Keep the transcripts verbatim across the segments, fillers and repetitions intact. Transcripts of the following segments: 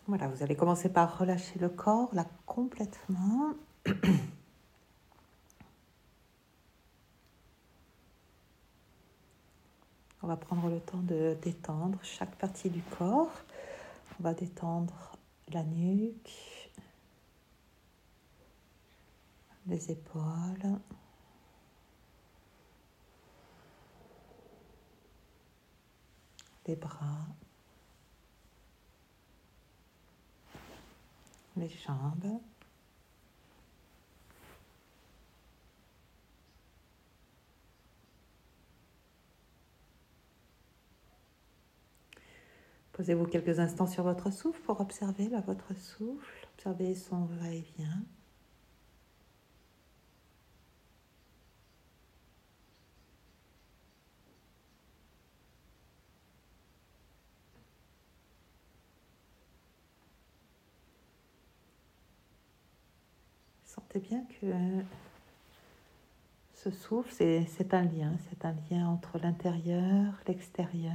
Voilà, vous allez commencer par relâcher le corps, là, complètement. On va prendre le temps de détendre chaque partie du corps. On va détendre la nuque, les épaules, les bras, les jambes. Posez-vous quelques instants sur votre souffle pour observer là, votre souffle, observer son va-et-vient. Sentez bien que ce souffle, c'est, c'est un lien, c'est un lien entre l'intérieur, l'extérieur.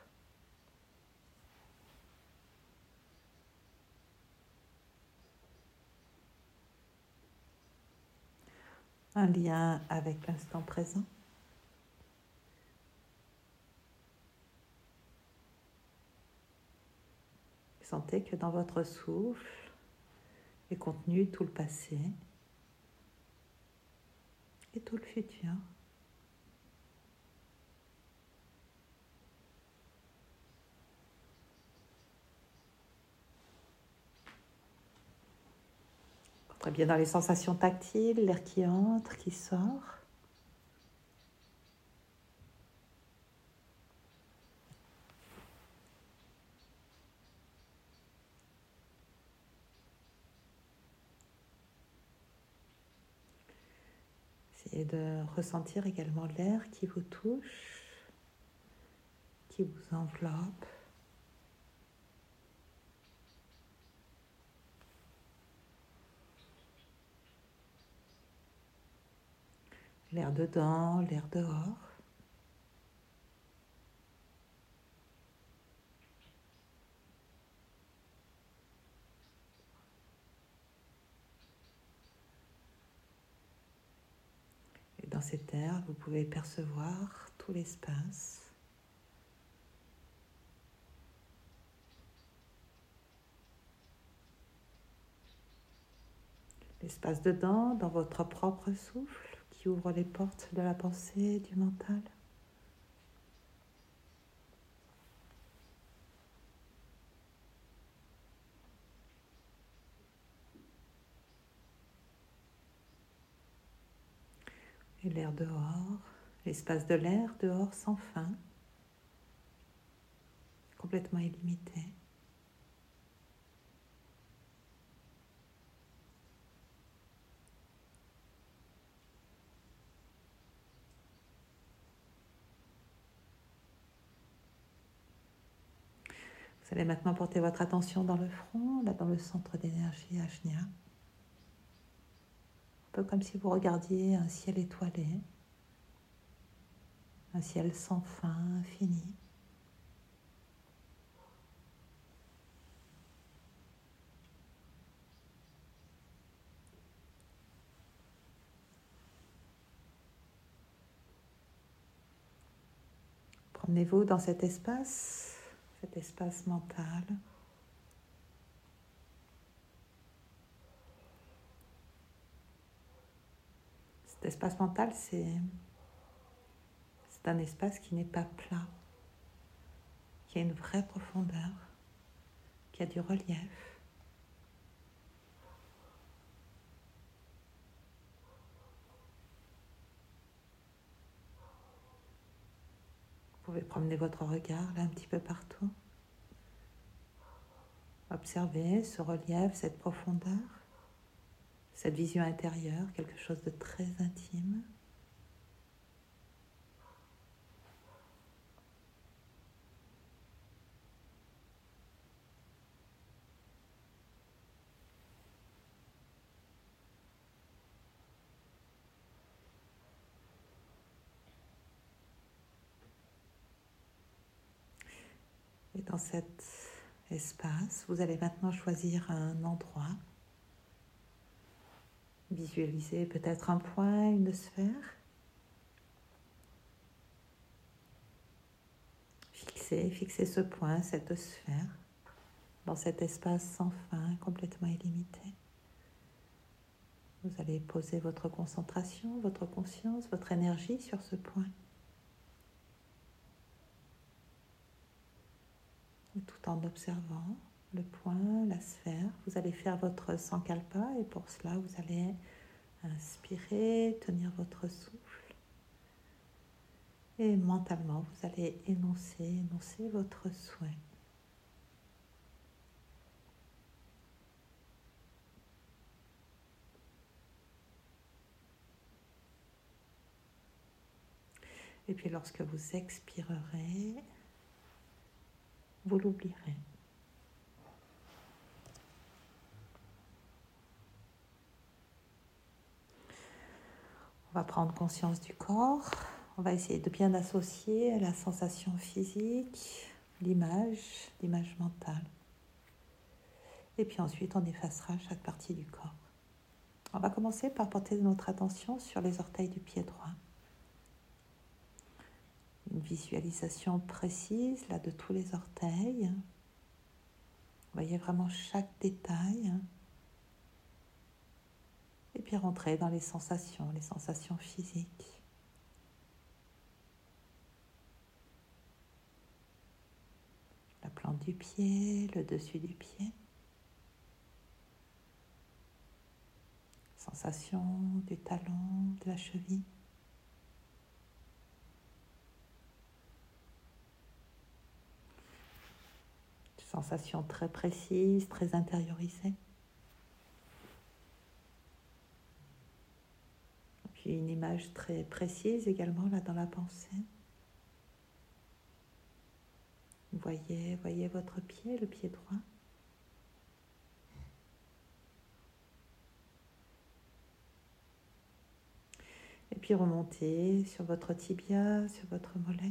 Un lien avec l'instant présent. Sentez que dans votre souffle est contenu tout le passé et tout le futur. Très bien dans les sensations tactiles, l'air qui entre, qui sort. Essayez de ressentir également l'air qui vous touche, qui vous enveloppe. L'air dedans, l'air dehors. Et dans cet air, vous pouvez percevoir tout l'espace. L'espace dedans, dans votre propre souffle, qui ouvre les portes de la pensée, du mental. Et l'air dehors, l'espace de l'air dehors sans fin, complètement illimité. Vous allez maintenant porter votre attention dans le front, là dans le centre d'énergie Ajna. Un peu comme si vous regardiez un ciel étoilé, un ciel sans fin, infini. Promenez-vous dans cet espace, cet espace mental. Cet espace mental, c'est, c'est un espace qui n'est pas plat, qui a une vraie profondeur, qui a du relief. Vous pouvez promener votre regard là un petit peu partout. Observez ce relief, cette profondeur, cette vision intérieure, quelque chose de très intime. Et dans cette espace. Vous allez maintenant choisir un endroit. Visualisez peut-être un point, une sphère. Fixez, fixez ce point, cette sphère, dans cet espace sans fin, complètement illimité. Vous allez poser votre concentration, votre conscience, votre énergie sur ce point. Et tout en observant le point, la sphère, vous allez faire votre sankalpa et pour cela, vous allez inspirer, tenir votre souffle. Et mentalement, vous allez énoncer, énoncer votre souhait. Et puis lorsque vous expirerez, vous l'oublierez. On va prendre conscience du corps. On va essayer de bien associer la sensation physique, l'image, l'image mentale. Et puis ensuite, on effacera chaque partie du corps. On va commencer par porter notre attention sur les orteils du pied droit. Une visualisation précise là de tous les orteils. Vous voyez vraiment chaque détail. Et puis rentrer dans les sensations, les sensations physiques. La plante du pied, le dessus du pied. Sensation du talon, de la cheville. Sensation très précise, très intériorisée. Puis une image très précise également là dans la pensée. Voyez, voyez votre pied, le pied droit. Et puis remontez sur votre tibia, sur votre mollet.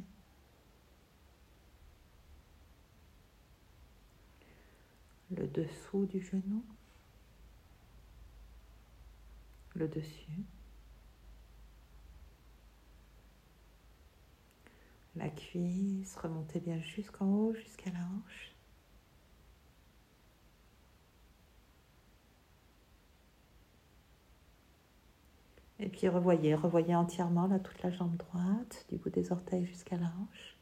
Le dessous du genou. Le dessus. La cuisse, remontez bien jusqu'en haut, jusqu'à la hanche. Et puis revoyez, revoyez entièrement là toute la jambe droite, du bout des orteils jusqu'à la hanche.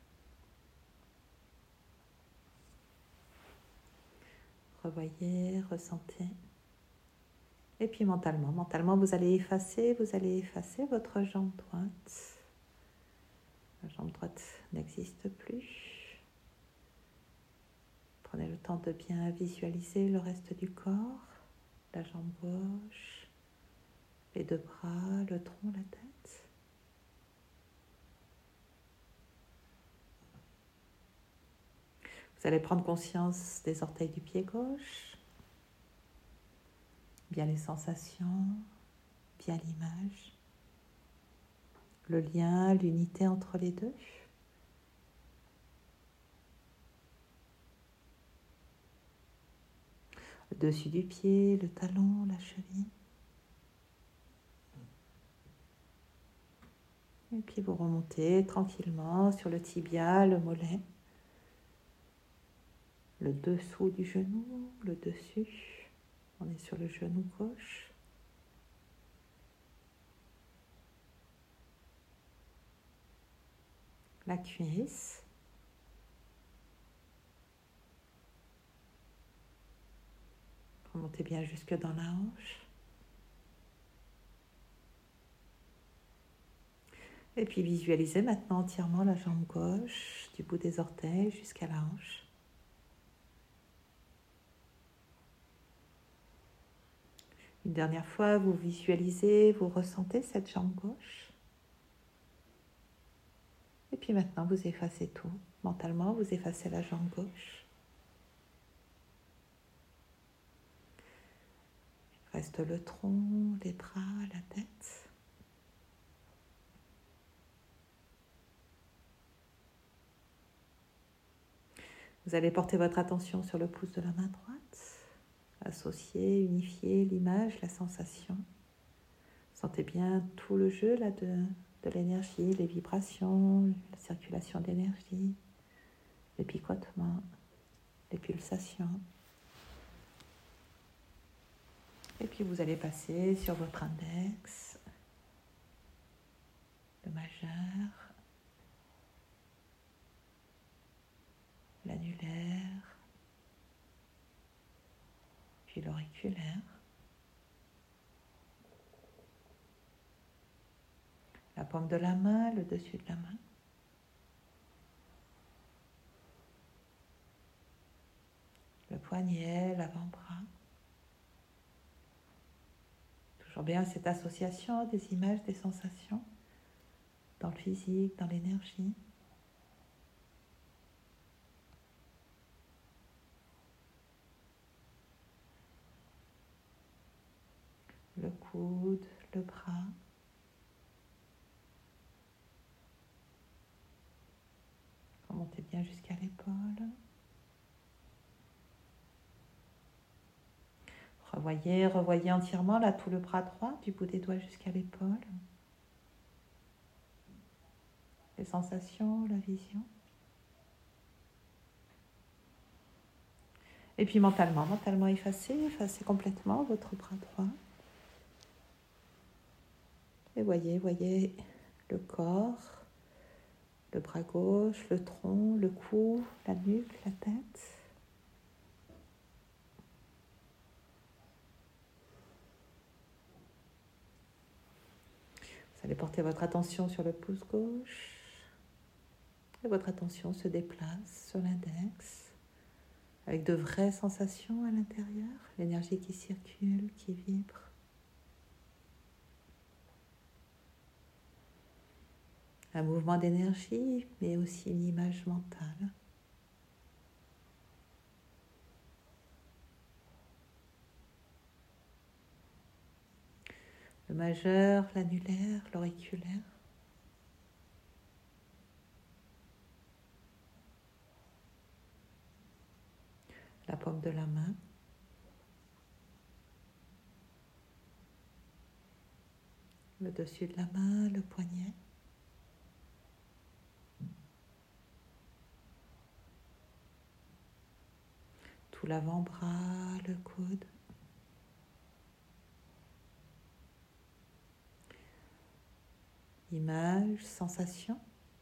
Revoyez, ressentez. Et puis mentalement, mentalement vous allez effacer, vous allez effacer votre jambe droite. La jambe droite n'existe plus. Prenez le temps de bien visualiser le reste du corps, la jambe gauche, les deux bras, le tronc, la tête. Vous allez prendre conscience des orteils du pied gauche, bien les sensations, bien l'image, le lien, l'unité entre les deux. Le dessus du pied, le talon, la cheville. Et puis vous remontez tranquillement sur le tibia, le mollet, le dessous du genou, le dessus. On est sur le genou gauche. La cuisse. Remontez bien jusque dans la hanche. Et puis visualisez maintenant entièrement la jambe gauche, du bout des orteils jusqu'à la hanche. Une dernière fois, vous visualisez, vous ressentez cette jambe gauche. Et puis maintenant, vous effacez tout. Mentalement, vous effacez la jambe gauche. Il reste le tronc, les bras, la tête. Vous allez porter votre attention sur le pouce de la main droite. Associer, unifier l'image, la sensation. Sentez bien tout le jeu là de, de l'énergie, les vibrations, la circulation d'énergie, les picotements, les pulsations. Et puis vous allez passer sur votre index, le majeur, l'annulaire, puis l'auriculaire, la paume de la main, le dessus de la main, le poignet, l'avant-bras. Toujours bien cette association des images, des sensations dans le physique, dans l'énergie. Le coude, le bras. Remontez bien jusqu'à l'épaule. Revoyez, revoyez entièrement là tout le bras droit, du bout des doigts jusqu'à l'épaule. Les sensations, la vision. Et puis mentalement, mentalement effacez, effacez complètement votre bras droit. Et voyez, voyez le corps, le bras gauche, le tronc, le cou, la nuque, la tête. Vous allez porter votre attention sur le pouce gauche. Et votre attention se déplace sur l'index. Avec de vraies sensations à l'intérieur, l'énergie qui circule, qui vibre. Un mouvement d'énergie, mais aussi une image mentale. Le majeur, l'annulaire, l'auriculaire. La paume de la main. Le dessus de la main, le poignet. Tout l'avant-bras, le coude. Image, sensation.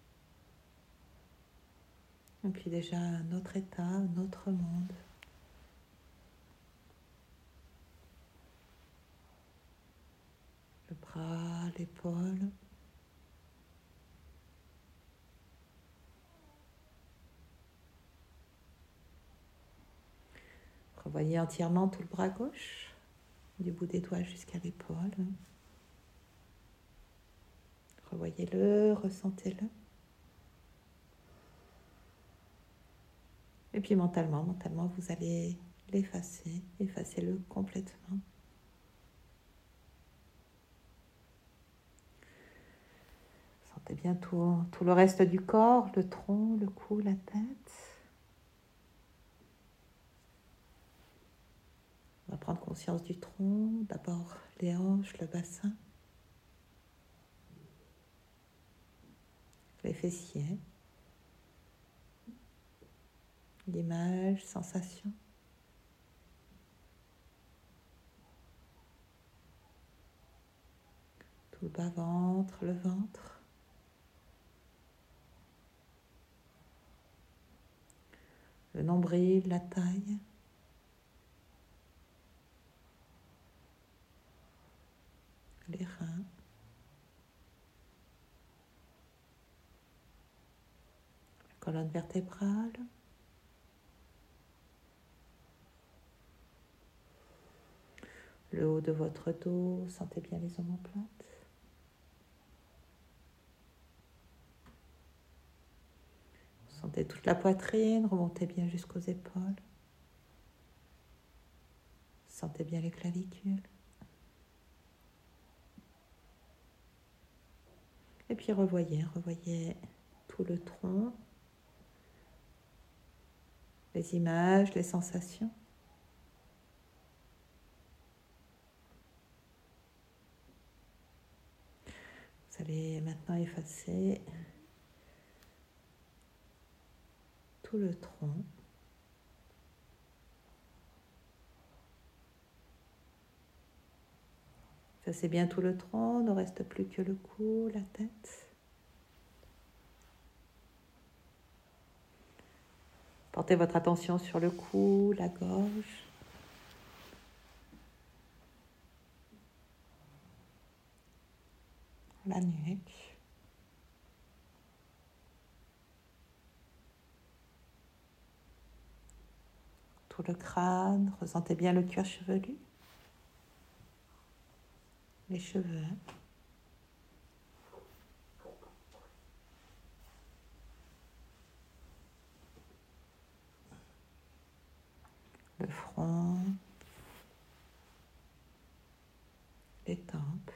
Et puis déjà un autre état, un autre monde. Le bras, l'épaule. Revoyez entièrement tout le bras gauche, du bout des doigts jusqu'à l'épaule. Revoyez-le, ressentez-le. Et puis mentalement, mentalement, vous allez l'effacer, effacez-le complètement. Sentez bien tout, tout le reste du corps, le tronc, le cou, la tête. On va prendre conscience du tronc, d'abord les hanches, le bassin, les fessiers, l'image, sensation. Tout le bas-ventre, le ventre. Le nombril, la taille. Les reins. La colonne vertébrale. Le haut de votre dos, sentez bien les omoplates. Sentez toute la poitrine, remontez bien jusqu'aux épaules. Sentez bien les clavicules. Et puis revoyez, revoyez tout le tronc. les images, les sensations. Vous allez maintenant effacer tout le tronc. Effacez bien tout le tronc, ne reste plus que le cou, la tête. Portez votre attention sur le cou, la gorge. La nuque. Tout le crâne, ressentez bien le cuir chevelu. Les cheveux. Le front. Les tempes.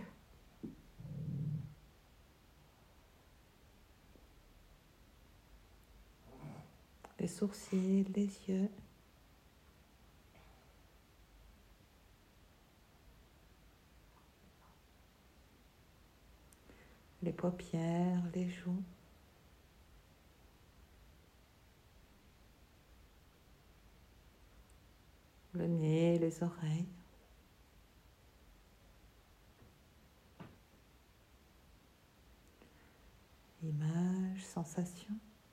Les sourcils, les yeux. Les paupières, les joues. Le nez, les oreilles. Images, sensations.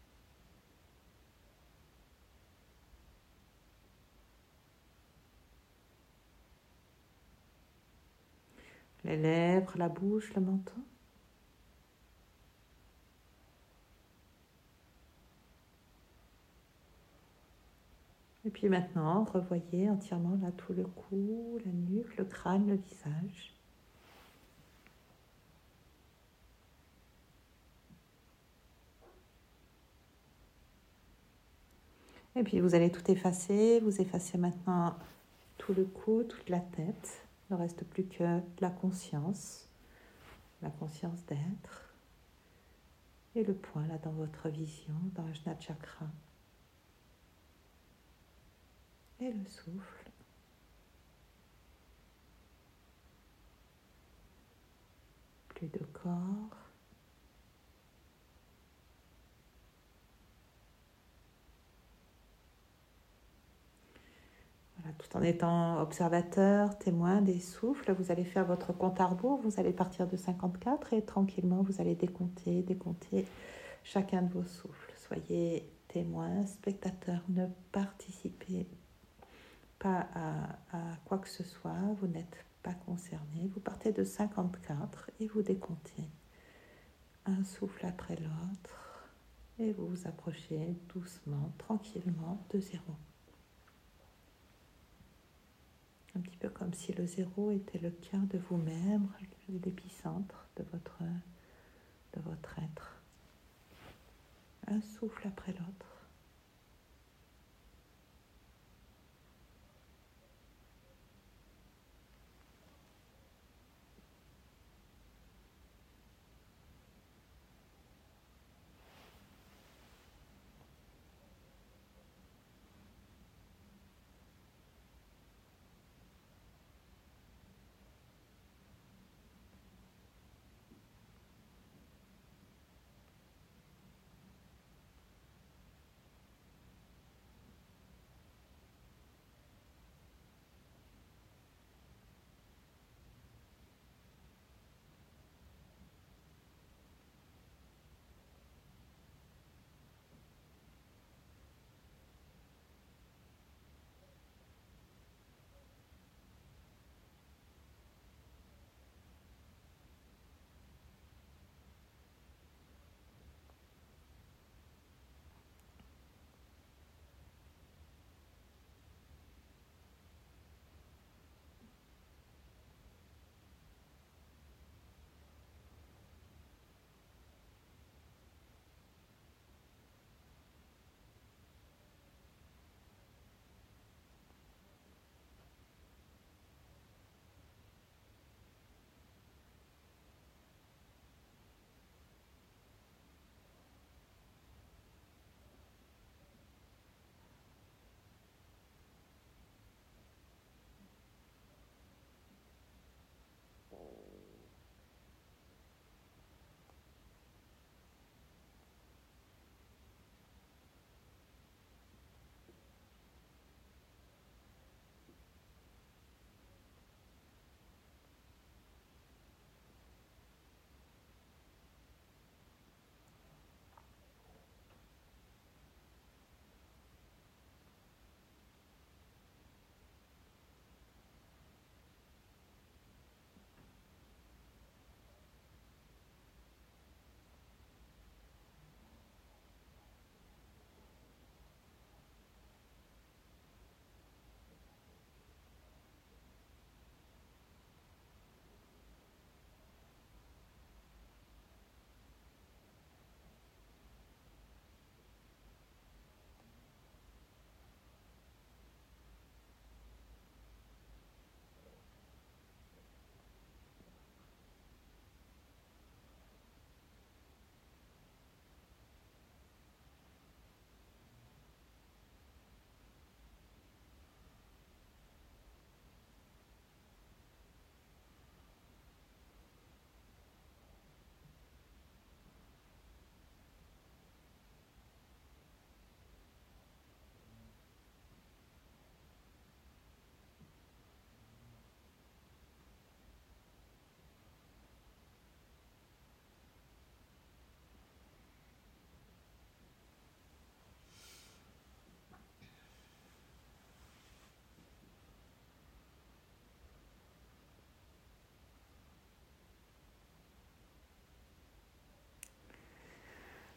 Les lèvres, la bouche, le menton. Et puis maintenant, revoyez entièrement là tout le cou, la nuque, le crâne, le visage. Et puis vous allez tout effacer. Vous effacez maintenant tout le cou, toute la tête. Il ne reste plus que la conscience, la conscience d'être. Et le point là dans votre vision, dans l'Ajna Chakra. Et le souffle. Plus de corps. Voilà, tout en étant observateur, témoin des souffles, vous allez faire votre compte à rebours. Vous allez partir de cinquante-quatre et tranquillement, vous allez décompter, décompter chacun de vos souffles. Soyez témoin, spectateur, ne participez pas à, à quoi que ce soit, vous n'êtes pas concerné. Vous partez de cinquante-quatre et vous décomptez un souffle après l'autre et vous vous approchez doucement, tranquillement de zéro. Un petit peu comme si le zéro était le cœur de vous-même, l'épicentre de votre, de votre être. Un souffle après l'autre.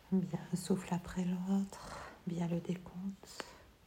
Bien un souffle après l'autre, bien le décompte.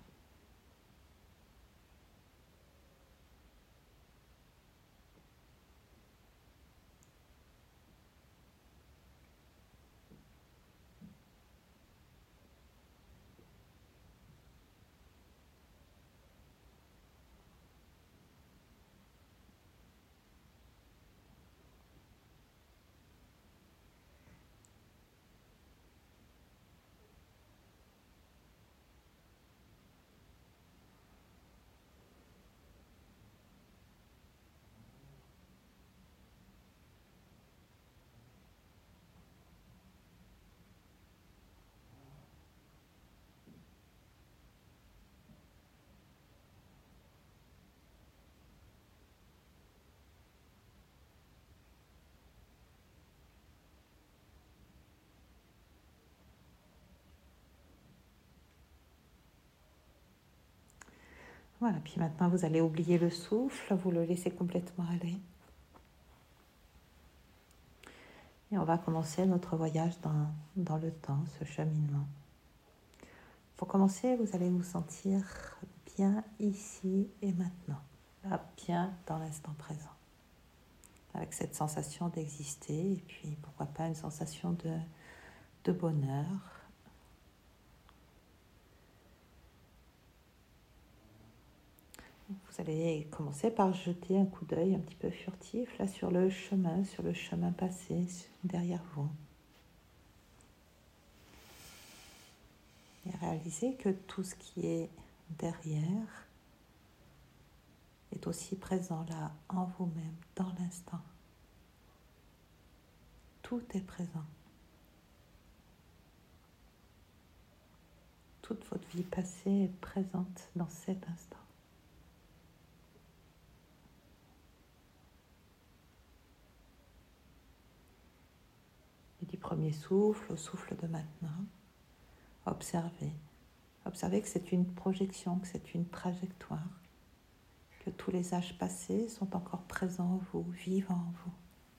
Voilà, puis maintenant vous allez oublier le souffle, vous le laissez complètement aller. Et on va commencer notre voyage dans, dans le temps, ce cheminement. Pour commencer, vous allez vous sentir bien ici et maintenant, là, bien dans l'instant présent, avec cette sensation d'exister et puis pourquoi pas une sensation de, de bonheur. Vous allez commencer par jeter un coup d'œil un petit peu furtif là sur le chemin, sur le chemin passé derrière vous. Et réaliser que tout ce qui est derrière est aussi présent là en vous-même, dans l'instant. Tout est présent. Toute votre vie passée est présente dans cet instant. Et du premier souffle au souffle de maintenant, observez. Observez que c'est une projection, que c'est une trajectoire, que tous les âges passés sont encore présents en vous, vivants en vous.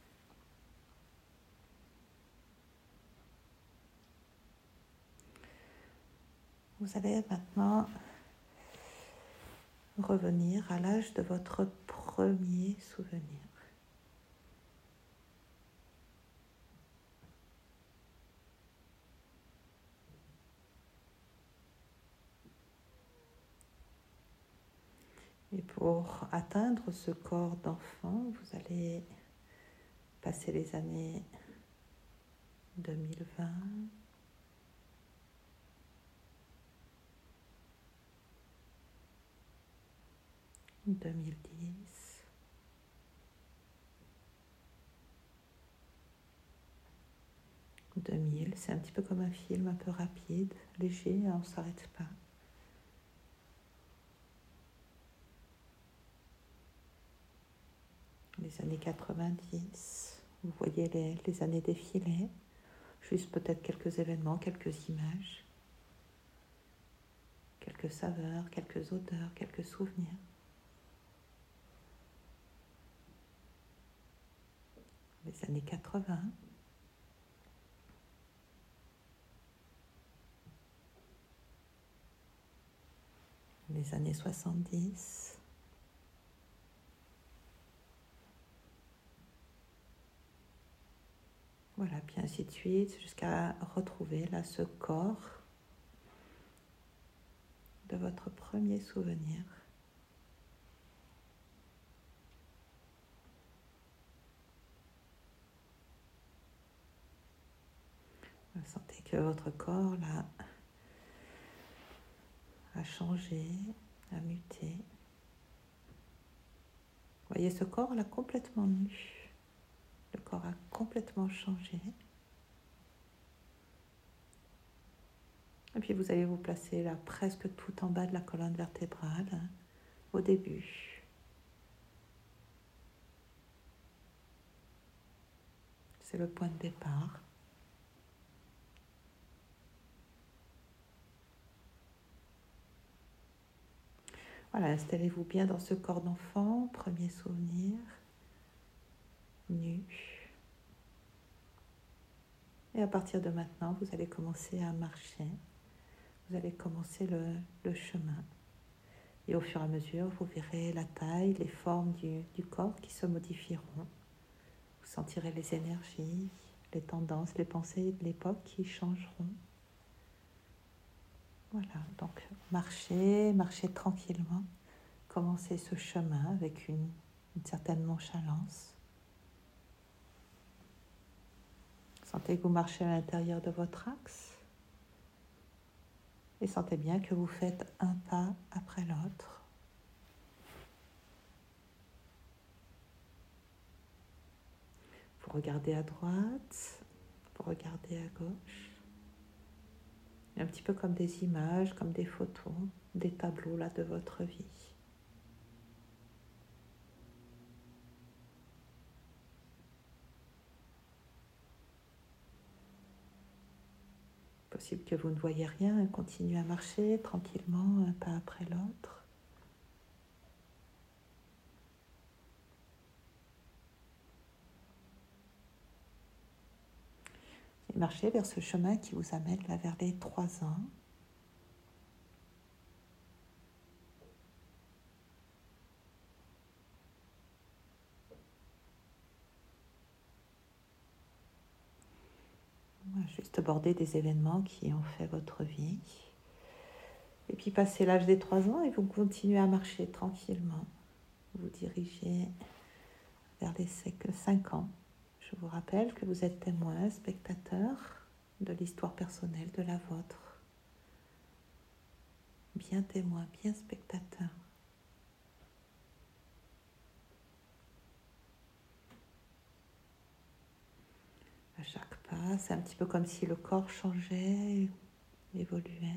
Vous allez maintenant revenir à l'âge de votre premier souvenir. Et pour atteindre ce corps d'enfant, vous allez passer les années deux mille vingt, deux mille dix, deux mille. C'est un petit peu comme un film un peu rapide, léger, on ne s'arrête pas. Les années quatre-vingt-dix, vous voyez les, les années défiler, juste peut-être quelques événements, quelques images, quelques saveurs, quelques odeurs, quelques souvenirs. Les années quatre-vingts, les années soixante-dix, voilà, puis ainsi de suite, jusqu'à retrouver là ce corps de votre premier souvenir. Vous sentez que votre corps là a changé, a muté. Vous voyez ce corps là complètement nu. Le corps a complètement changé. Et puis vous allez vous placer là presque tout en bas de la colonne vertébrale, hein, au début. C'est le point de départ. Voilà, installez-vous bien dans ce corps d'enfant, premier souvenir, nu. Et à partir de maintenant, vous allez commencer à marcher. Vous allez commencer le, le chemin. Et au fur et à mesure, vous verrez la taille, les formes du, du corps qui se modifieront. Vous sentirez les énergies, les tendances, les pensées de l'époque qui changeront. Voilà, donc marchez, marchez tranquillement. Commencez ce chemin avec une, une certaine nonchalance. Sentez que vous marchez à l'intérieur de votre axe. Et sentez bien que vous faites un pas après l'autre. Vous regardez à droite, vous regardez à gauche. Un petit peu comme des images, comme des photos, des tableaux là de votre vie. Possible que vous ne voyez rien, continuez à marcher tranquillement, un pas après l'autre. Et marchez vers ce chemin qui vous amène là vers les trois ans. Juste aborder des événements qui ont fait votre vie. Et puis passez l'âge des trois ans et vous continuez à marcher tranquillement. Vous dirigez vers les cinq ans. Je vous rappelle que vous êtes témoin, spectateur de l'histoire personnelle de la vôtre. Bien témoin, bien spectateur. À chaque pas, c'est un petit peu comme si le corps changeait, évoluait.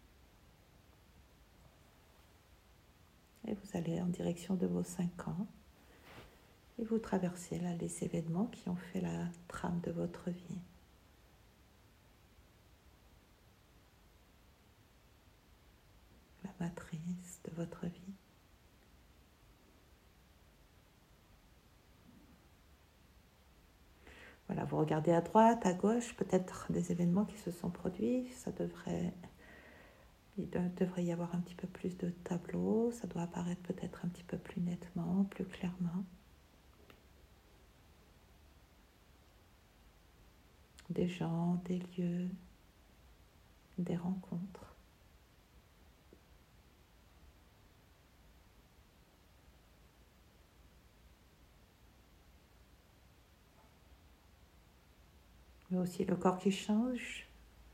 Et vous allez en direction de vos cinq ans. Et vous traversez là les événements qui ont fait la trame de votre vie. La matrice de votre vie. Voilà, vous regardez à droite, à gauche, peut-être des événements qui se sont produits. Ça devrait, il devrait y avoir un petit peu plus de tableaux. Ça doit apparaître peut-être un petit peu plus nettement, plus clairement. Des gens, des lieux, des rencontres. Mais aussi le corps qui change.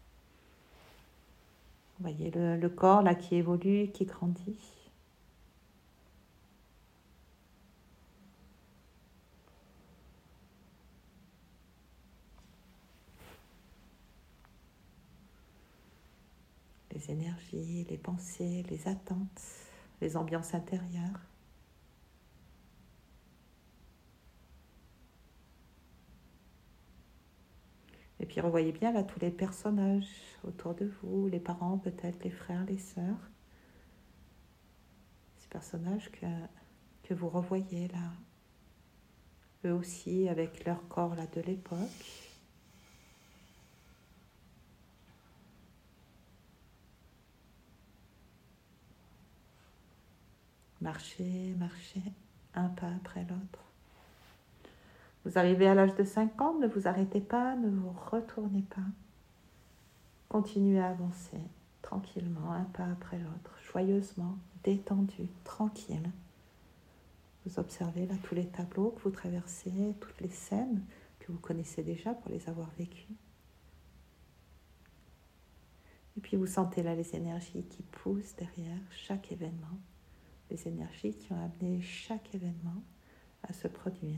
Vous voyez le, le corps là qui évolue, qui grandit. Les énergies, les pensées, les attentes, les ambiances intérieures. Et puis revoyez bien là tous les personnages autour de vous, les parents peut-être, les frères, les sœurs. Ces personnages que, que vous revoyez là, eux aussi avec leur corps là de l'époque. Marchez, marchez, un pas après l'autre. Vous arrivez à l'âge de cinq ans, ne vous arrêtez pas, ne vous retournez pas. Continuez à avancer tranquillement, un pas après l'autre, joyeusement, détendu, tranquille. Vous observez là tous les tableaux que vous traversez, toutes les scènes que vous connaissez déjà pour les avoir vécues. Et puis vous sentez là les énergies qui poussent derrière chaque événement, les énergies qui ont amené chaque événement à se produire.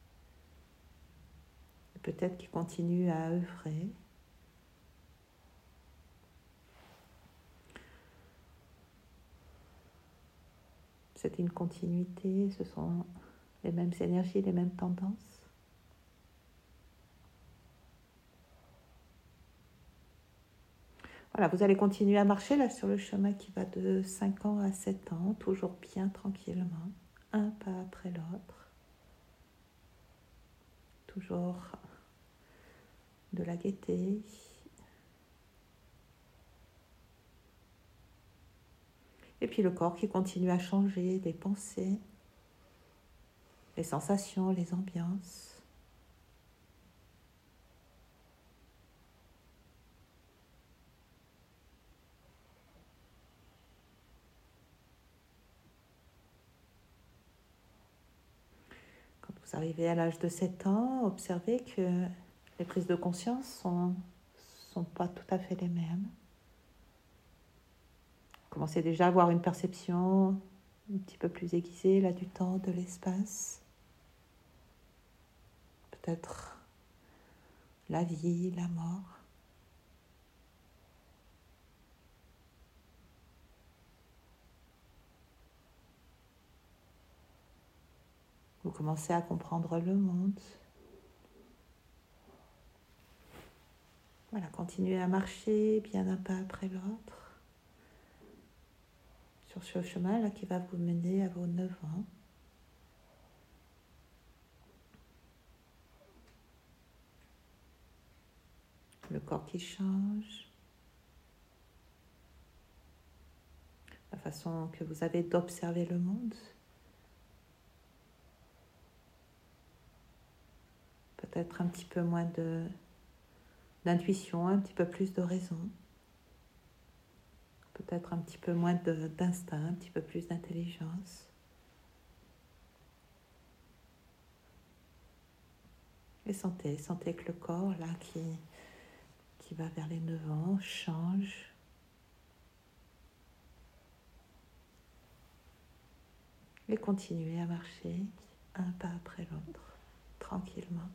Et peut-être qui continuent à œuvrer. C'est une continuité, ce sont les mêmes énergies, les mêmes tendances. Voilà, vous allez continuer à marcher là sur le chemin qui va de cinq ans à sept ans, toujours bien tranquillement, un pas après l'autre. Toujours de la gaieté. Et puis le corps qui continue à changer, les pensées, les sensations, les ambiances. Quand vous arrivez à l'âge de sept ans, observez que les prises de conscience sont, sont pas tout à fait les mêmes. Commencez déjà à avoir une perception un petit peu plus aiguisée là du temps, de l'espace. Peut-être la vie, la mort. Vous commencez à comprendre le monde. Voilà, continuez à marcher bien un pas après l'autre sur ce chemin là qui va vous mener à vos neuf ans. Le corps qui change, la façon que vous avez d'observer le monde. Peut-être un petit peu moins de, d'intuition, un petit peu plus de raison. Peut-être un petit peu moins de, d'instinct, un petit peu plus d'intelligence. Et sentez, sentez que le corps là qui, qui va vers les neuf ans change. Et continuez à marcher un pas après l'autre, tranquillement.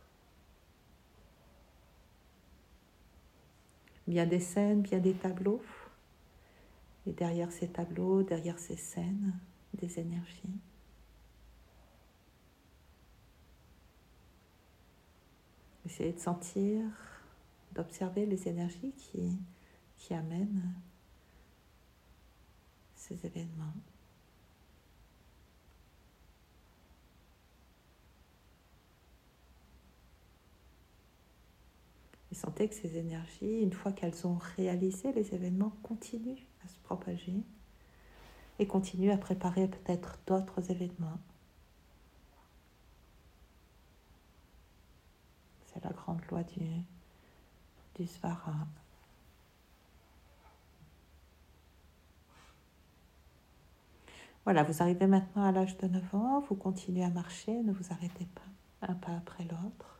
Bien des scènes, bien des tableaux. Et derrière ces tableaux, derrière ces scènes, des énergies. Essayez de sentir, d'observer les énergies qui, qui amènent ces événements. Et sentez que ces énergies, une fois qu'elles ont réalisé les événements, continuent à se propager et continuent à préparer peut-être d'autres événements. C'est la grande loi du, du Svara. Voilà, vous arrivez maintenant à l'âge de neuf ans, vous continuez à marcher, ne vous arrêtez pas, un pas après l'autre.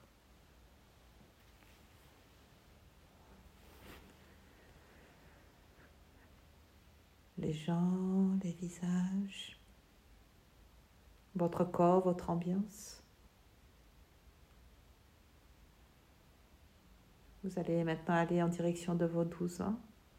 Les gens, les visages, votre corps, votre ambiance. Vous allez maintenant aller en direction de vos douze ans.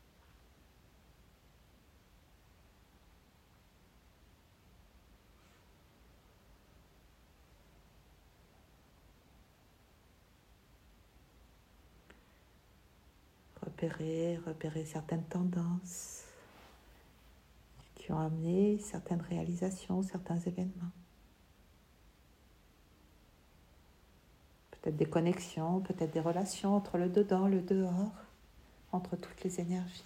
Repérez, repérez certaines tendances qui ont amené certaines réalisations, certains événements. Peut-être des connexions, peut-être des relations entre le dedans, le dehors, entre toutes les énergies.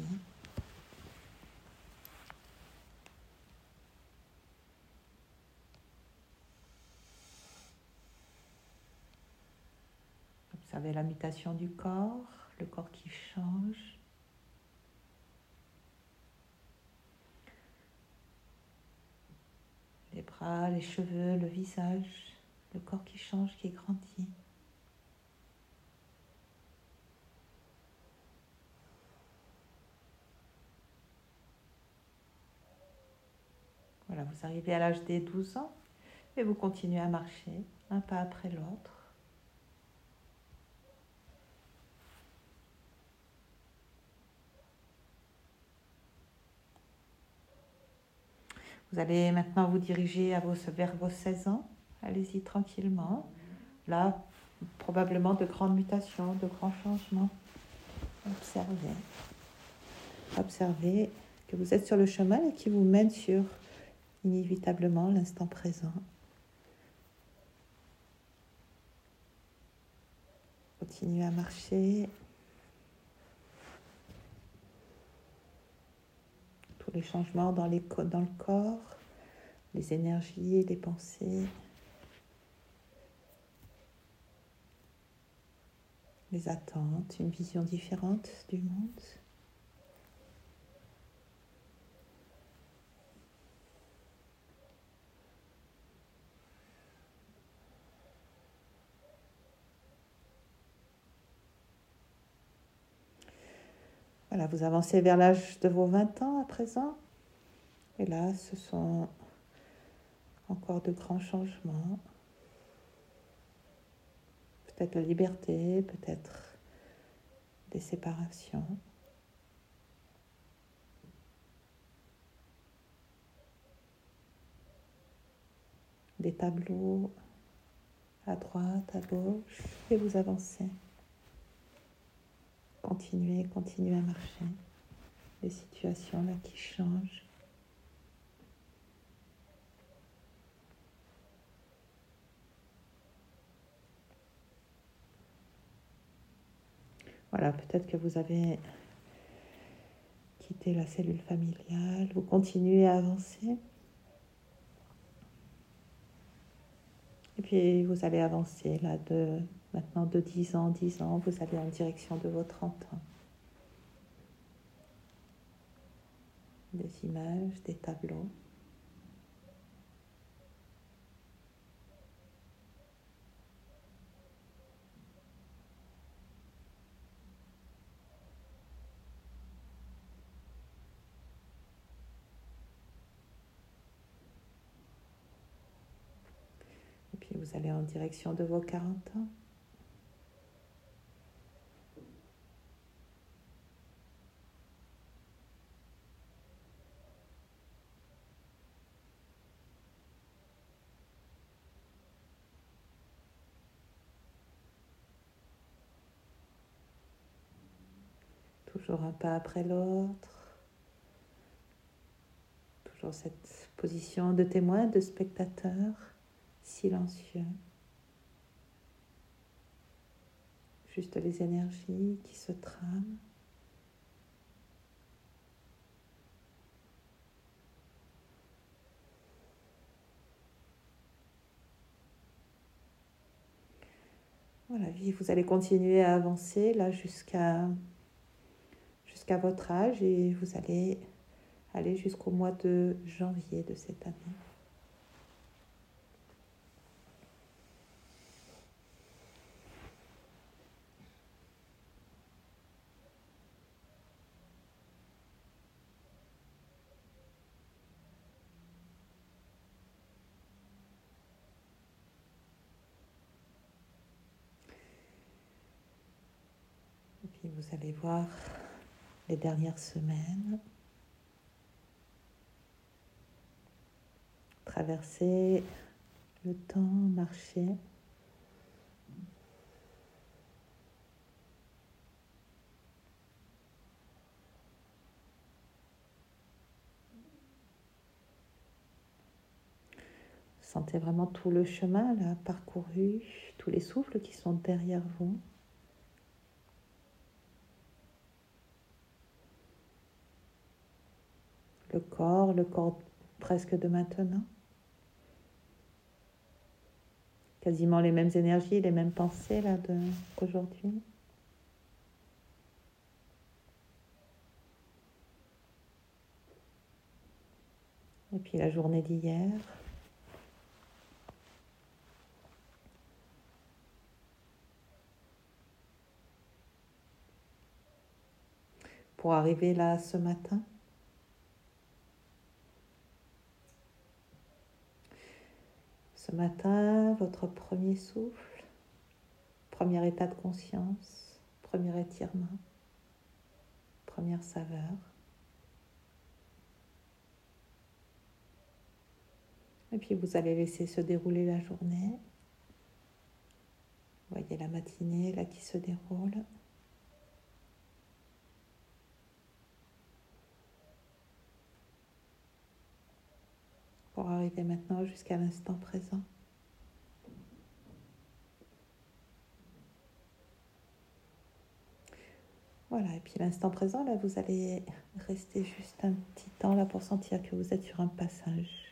Observez la mutation du corps, le corps qui change. Les bras, les cheveux, le visage, le corps qui change, qui grandit. Voilà, vous arrivez à l'âge des douze ans et vous continuez à marcher un pas après l'autre. Vous allez maintenant vous diriger à vos, vers vos seize ans. Allez-y tranquillement. Là, probablement de grandes mutations, de grands changements. Observez. Observez que vous êtes sur le chemin et qui vous mène sur, inévitablement, l'instant présent. Continuez à marcher. Tous les changements dans, les, dans le corps, les énergies, les pensées, les attentes, une vision différente du monde. Voilà, vous avancez vers l'âge de vos vingt ans à présent. Et là, ce sont encore de grands changements. Peut-être la liberté, peut-être des séparations. Des tableaux à droite, à gauche, et vous avancez. Continuez, continuez à marcher. Des situations là qui changent. Voilà, peut-être que vous avez quitté la cellule familiale, vous continuez à avancer. Et puis vous allez avancer là de maintenant de dix ans, dix ans, vous allez en direction de vos trente ans. Des images, des tableaux. Et puis vous allez en direction de vos quarante ans. Toujours un pas après l'autre. Toujours cette position de témoin, de spectateur, silencieux. Juste les énergies qui se trament. Voilà, vie, vous allez continuer à avancer là jusqu'à jusqu'à votre âge et vous allez aller jusqu'au mois de janvier de cette année. Et puis vous allez voir les dernières semaines traverser le temps, marcher. Sentez vraiment tout le chemin là parcouru, tous les souffles qui sont derrière vous. Le corps, le corps presque de maintenant. Quasiment les mêmes énergies, les mêmes pensées là de aujourd'hui. Et puis la journée d'hier. Pour arriver là ce matin. Ce matin, votre premier souffle, premier état de conscience, premier étirement, première saveur. Et puis vous allez laisser se dérouler la journée. Vous voyez la matinée là qui se déroule. Pour arriver maintenant jusqu'à l'instant présent. Voilà, et puis l'instant présent, là, vous allez rester juste un petit temps là pour sentir que vous êtes sur un passage.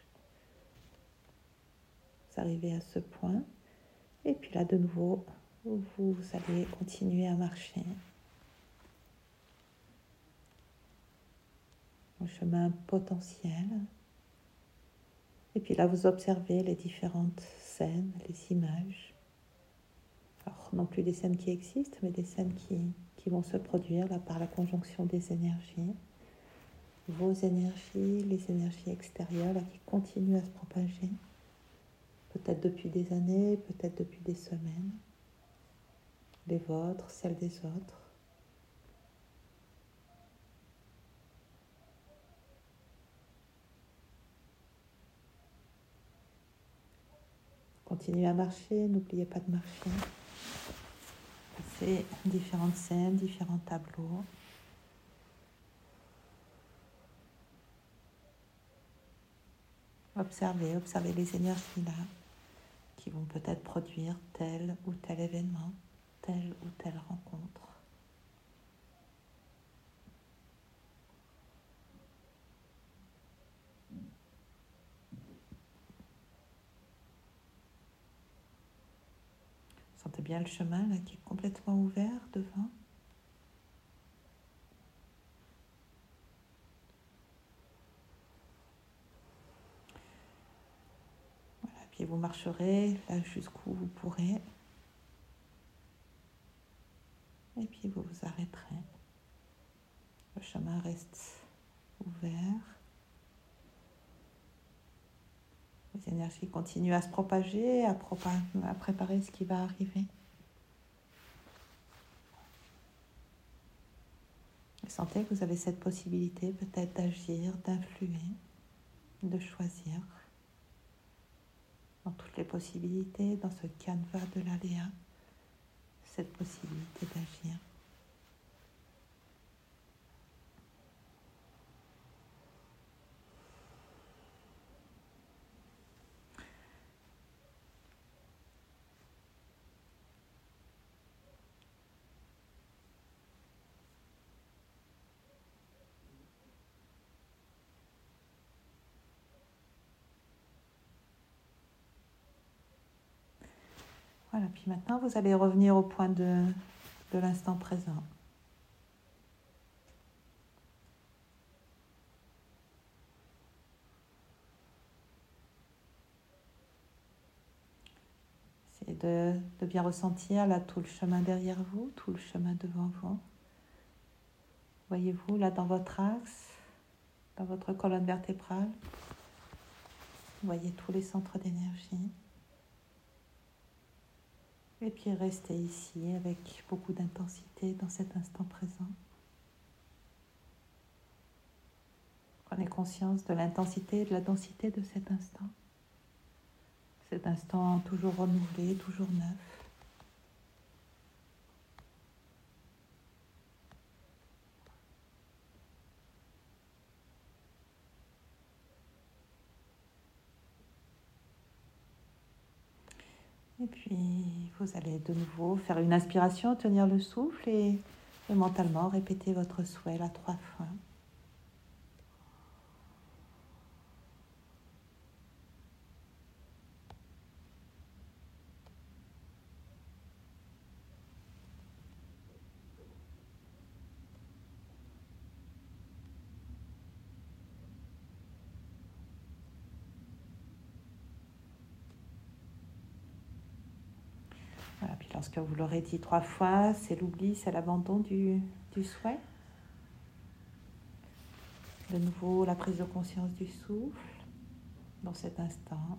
Vous arrivez à ce point, et puis là, de nouveau, vous allez continuer à marcher. Au chemin potentiel. Et puis là, vous observez les différentes scènes, les images. Alors, non plus des scènes qui existent, mais des scènes qui, qui vont se produire là, par la conjonction des énergies. Vos énergies, les énergies extérieures là, qui continuent à se propager. Peut-être depuis des années, peut-être depuis des semaines. Les vôtres, celles des autres. Continuez à marcher, n'oubliez pas de marcher. C'est différentes scènes, différents tableaux. Observez, observez les énergies là qui vont peut-être produire tel ou tel événement, telle ou telle rencontre. Sentez bien le chemin là qui est complètement ouvert devant. Voilà, puis vous marcherez là jusqu'où vous pourrez. Et puis vous vous arrêterez. Le chemin reste ouvert. Les énergies continuent à se propager, à, propa- à préparer ce qui va arriver. Et sentez que vous avez cette possibilité peut-être d'agir, d'influer, de choisir. Dans toutes les possibilités, dans ce canevas de l'aléa, cette possibilité d'agir. Voilà, puis maintenant vous allez revenir au point de, de l'instant présent. C'est de, de bien ressentir là tout le chemin derrière vous, tout le chemin devant vous. Voyez-vous là dans votre axe, dans votre colonne vertébrale, voyez tous les centres d'énergie. Et puis restez ici avec beaucoup d'intensité dans cet instant présent. Prenez conscience de l'intensité et de la densité de cet instant. Cet instant toujours renouvelé, toujours neuf. Et puis, vous allez de nouveau faire une inspiration, tenir le souffle et, et mentalement répéter votre souhait là trois fois. Voilà, puis lorsque vous l'aurez dit trois fois, c'est l'oubli, c'est l'abandon du, du souhait. De nouveau, la prise de conscience du souffle dans cet instant.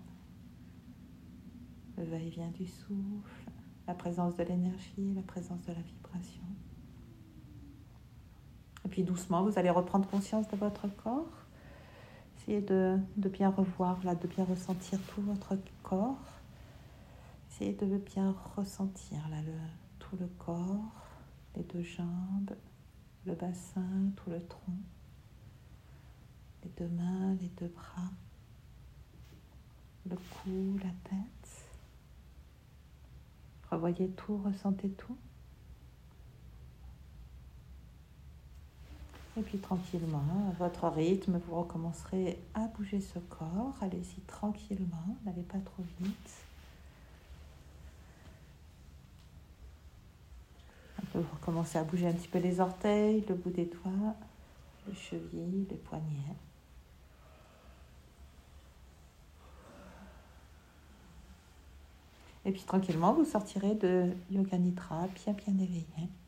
Le va-et-vient du souffle, la présence de l'énergie, la présence de la vibration. Et puis doucement, vous allez reprendre conscience de votre corps. Essayez de, de bien revoir, là, de bien ressentir tout votre corps. Essayez de bien ressentir là, le, tout le corps, les deux jambes, le bassin, tout le tronc, les deux mains, les deux bras, le cou, la tête. Revoyez tout, ressentez tout. Et puis tranquillement, à votre rythme, vous recommencerez à bouger ce corps. Allez-y tranquillement, n'allez pas trop vite. On peut recommencer à bouger un petit peu les orteils, le bout des doigts, les chevilles, les poignets. Et puis tranquillement, vous sortirez de Yoga Nidra bien bien éveillé.